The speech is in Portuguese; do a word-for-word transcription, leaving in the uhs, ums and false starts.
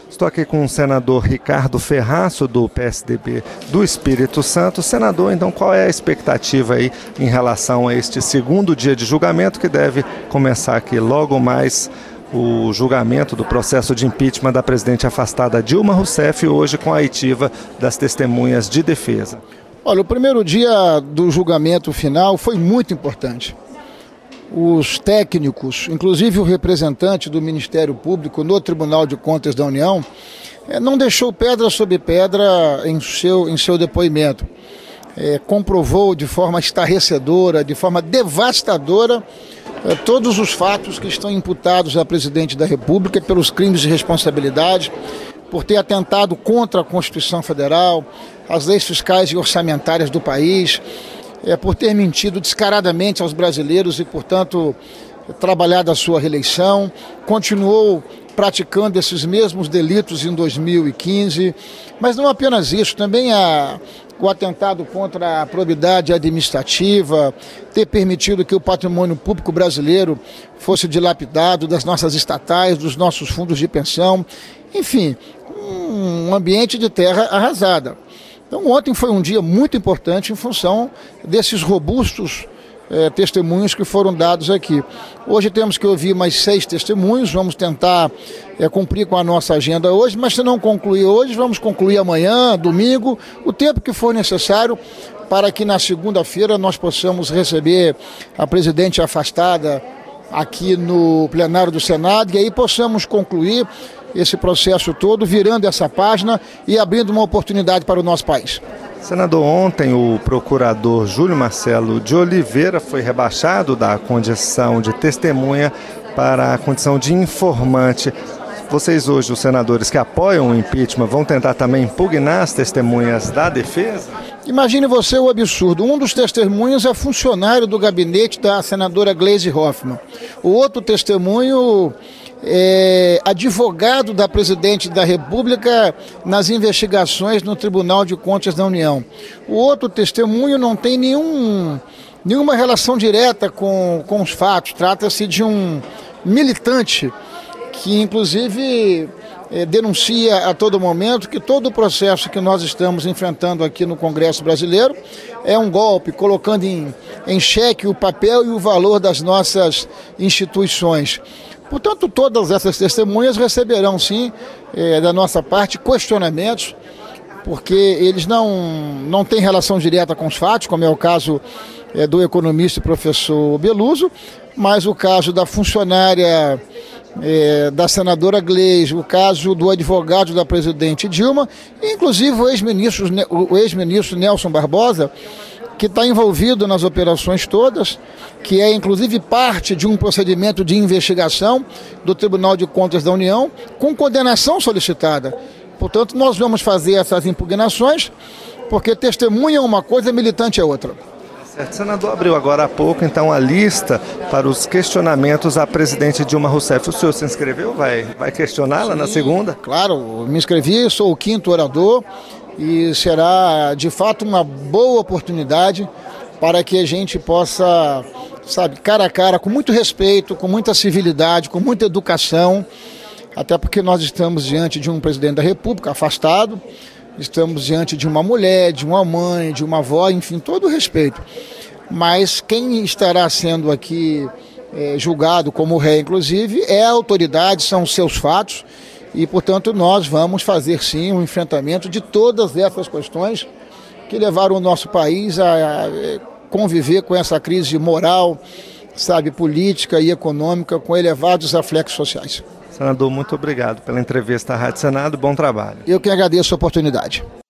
Estou aqui com o senador Ricardo Ferraço, do P S D B do Espírito Santo. Senador, então, qual é a expectativa aí em relação a este segundo dia de julgamento que deve começar aqui logo mais o julgamento do processo de impeachment da presidente afastada Dilma Rousseff, hoje com a oitiva das testemunhas de defesa? Olha, o primeiro dia do julgamento final foi muito importante. Os técnicos, inclusive o representante do Ministério Público no Tribunal de Contas da União, não deixou pedra sobre pedra em seu, em seu depoimento. É, comprovou de forma estarrecedora, de forma devastadora, é, todos os fatos que estão imputados à presidente da República pelos crimes de responsabilidade, por ter atentado contra a Constituição Federal, as leis fiscais e orçamentárias do país, é, por ter mentido descaradamente aos brasileiros e, portanto, trabalhado a sua reeleição, continuou praticando esses mesmos delitos em dois mil e quinze, mas não apenas isso, também a, o atentado contra a probidade administrativa, ter permitido que o patrimônio público brasileiro fosse dilapidado, das nossas estatais, dos nossos fundos de pensão, enfim, um ambiente de terra arrasada. Então ontem foi um dia muito importante em função desses robustos eh, testemunhos que foram dados aqui. Hoje temos que ouvir mais seis testemunhos, vamos tentar eh, cumprir com a nossa agenda hoje, mas se não concluir hoje, vamos concluir amanhã, domingo, o tempo que for necessário para que na segunda-feira nós possamos receber a presidente afastada aqui no plenário do Senado e aí possamos concluir esse processo todo, virando essa página e abrindo uma oportunidade para o nosso país. Senador, ontem o procurador Júlio Marcelo de Oliveira foi rebaixado da condição de testemunha para a condição de informante. Vocês hoje, os senadores que apoiam o impeachment, vão tentar também impugnar as testemunhas da defesa? Imagine você o absurdo. Um dos testemunhos é funcionário do gabinete da senadora Gleisi Hoffmann. O outro testemunho é advogado da presidente da República nas investigações no Tribunal de Contas da União. O outro testemunho não tem nenhum, nenhuma relação direta com, com os fatos. Trata-se de um militante que, inclusive, é, denuncia a todo momento que todo o processo que nós estamos enfrentando aqui no Congresso Brasileiro é um golpe, colocando em, em xeque o papel e o valor das nossas instituições. Portanto, todas essas testemunhas receberão, sim, é, da nossa parte, questionamentos, porque eles não, não têm relação direta com os fatos, como é o caso é, do economista e professor Beluso, mas o caso da funcionária é, da senadora Gleisi, o caso do advogado da presidente Dilma, e inclusive o ex-ministro, o ex-ministro Nelson Barbosa, que está envolvido nas operações todas, que é inclusive parte de um procedimento de investigação do Tribunal de Contas da União, com condenação solicitada. Portanto, nós vamos fazer essas impugnações, porque testemunha é uma coisa, militante é outra. Certo. O senador abriu agora há pouco, então, a lista para os questionamentos à presidente Dilma Rousseff. O senhor se inscreveu? Vai, vai questioná-la na segunda? Claro, me inscrevi, sou o quinto orador, e será, de fato, uma boa oportunidade para que a gente possa, sabe, cara a cara, com muito respeito, com muita civilidade, com muita educação, até porque nós estamos diante de um presidente da República afastado, estamos diante de uma mulher, de uma mãe, de uma avó, enfim, todo o respeito. Mas quem estará sendo aqui é, julgado como ré, inclusive, é a autoridade, são os seus fatos, e, portanto, nós vamos fazer, sim, um enfrentamento de todas essas questões que levaram o nosso país a conviver com essa crise moral, sabe, política e econômica, com elevados reflexos sociais. Senador, muito obrigado pela entrevista à Rádio Senado. Bom trabalho. Eu que agradeço a oportunidade.